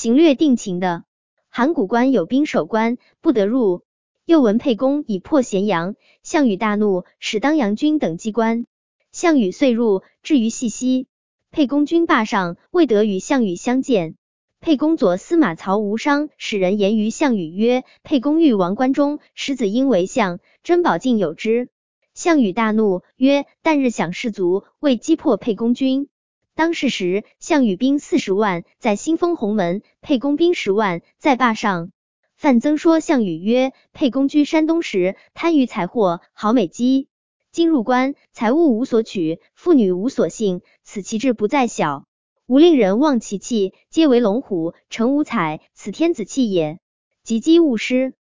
行略定情的。函谷关有兵守关，不得入。又闻沛公已破咸阳，项羽大怒，使当阳军等击关。项羽遂入，至于细溪，沛公军霸上，未得与项羽相见。沛公左司马曹无伤使人言于项羽曰：沛公欲亡关中，使子婴为相，珍宝尽有之。项羽大怒，曰：旦日饷士卒，为击破沛公军。当是时，项羽兵40万，在新丰鸿门，沛公兵10万，在坝上。范增说项羽曰：沛公居山东时，贪于财货，好美姬。今入关，财物无所取，妇女无所幸，此其志不在小。吾令人望其器，皆为龙虎，成无彩，此天子气也。及击勿失。